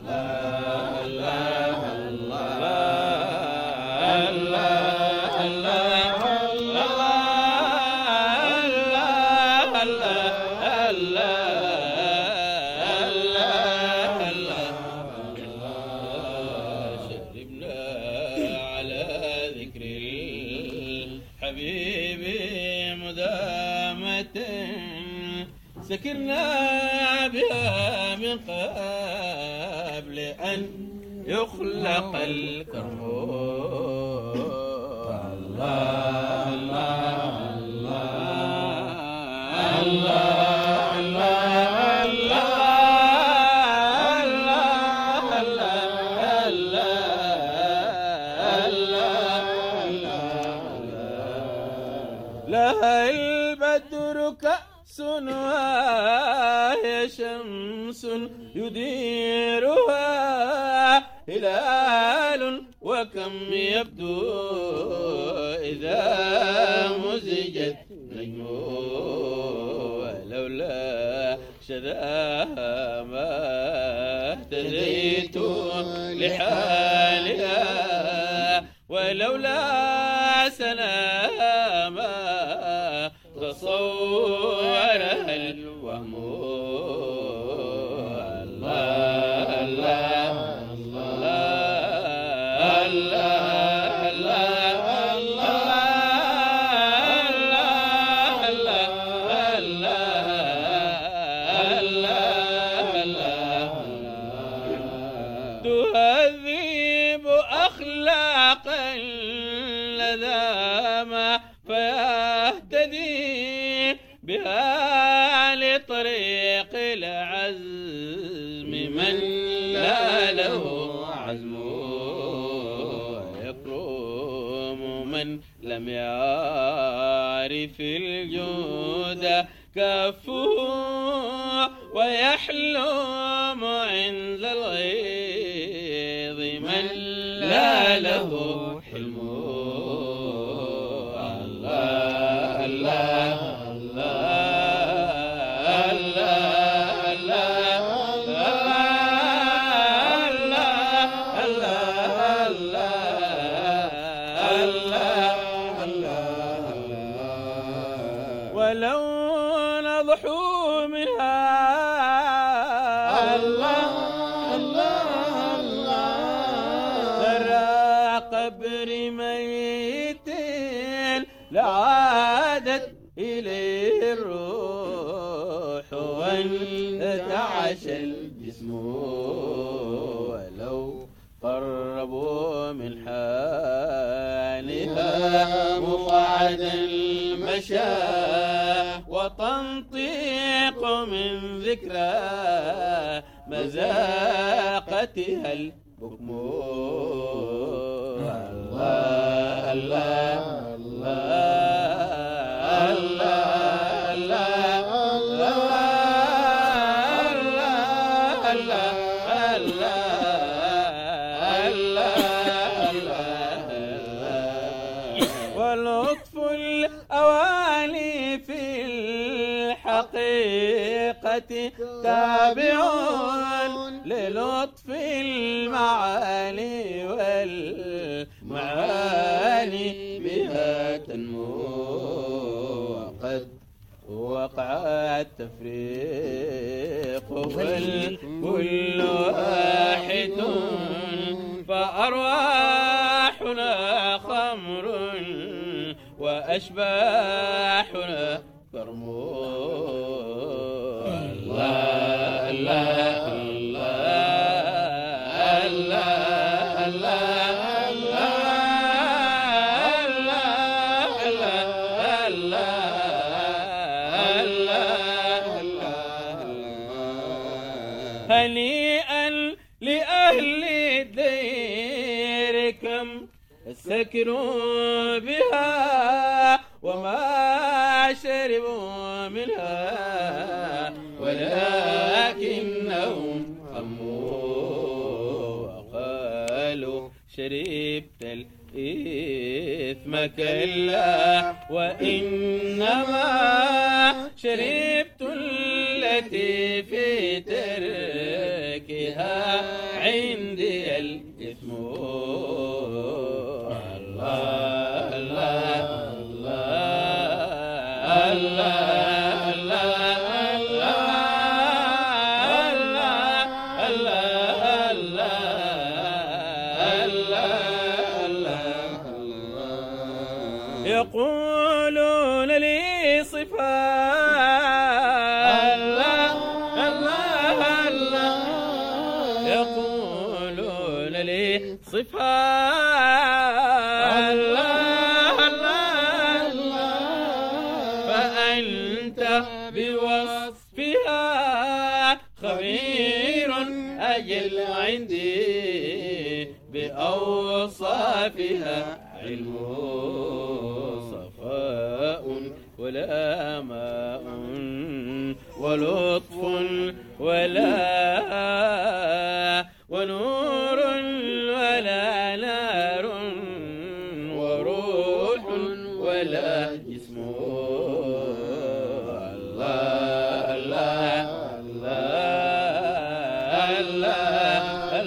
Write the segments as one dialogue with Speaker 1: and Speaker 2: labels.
Speaker 1: حبيبي مدامة سكرنا بها من قبل أن يخلق الكرم. الله الله الله الله الله لها البدر كأس وهي شمس يديرها هلال وكم يبدو إذا مزجت نجمه ولولا شذاها ما اهتديت لحالها ولولا سلامها تصورها الوهم. الله الله الله الله تهذب أخلاقا لذاما فيهتدي بها لطريق العزم من لا له عزم يكرم من لم يعرف الجود كفه ويحلم عند الغيظ من لا له حلم. الله الله ولو نضحوا منها الله الله الله ترى قبر ميت لعادت إليه الروح وانتعش الجسم ولو قربوا من حالها مقعدا المشى وتنطيق من ذكرى مذاقتها البكم. الله الله ولطف الأواني في الحقيقة تابع للطف المعاني والمعاني بها تنمو وقد وقع التفريق فالكل واحد فأرواحنا خمر وأشباحنا كرم. الله الله هنيئا لأهل الدير كم سكروا بها وما شربوا منها ولكنهم خموا وقالوا شربت الإثم كلا وإنما شربت التي في تركها بها عندي الإثم. الله الله الله الله. يقولون لي صفات الله الله، يقولون لي صفات الله الله، فأنت بوصفها خبير أجل عندي بأوصافها علم. صفاء ولا ماء ولطف ولا ونور ولا نار وروح ولا جسم. الله الله الله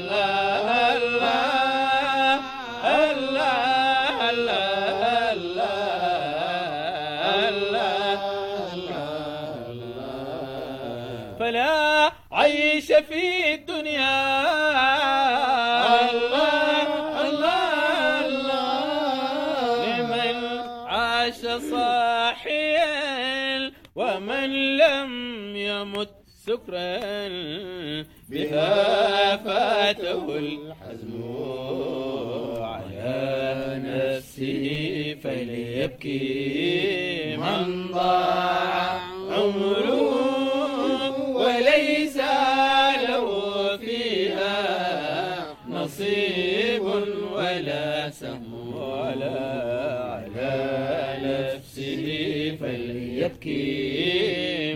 Speaker 1: الله. فلا عيش في الدنيا الله الله الله، لمن عاش صاحيا ومن لم يمت سكرا بها فاته الحزم. على نفسه فليبكي من ضاع عمره وليس له فيها نصيب ولا سهم. على نفسه فليبكي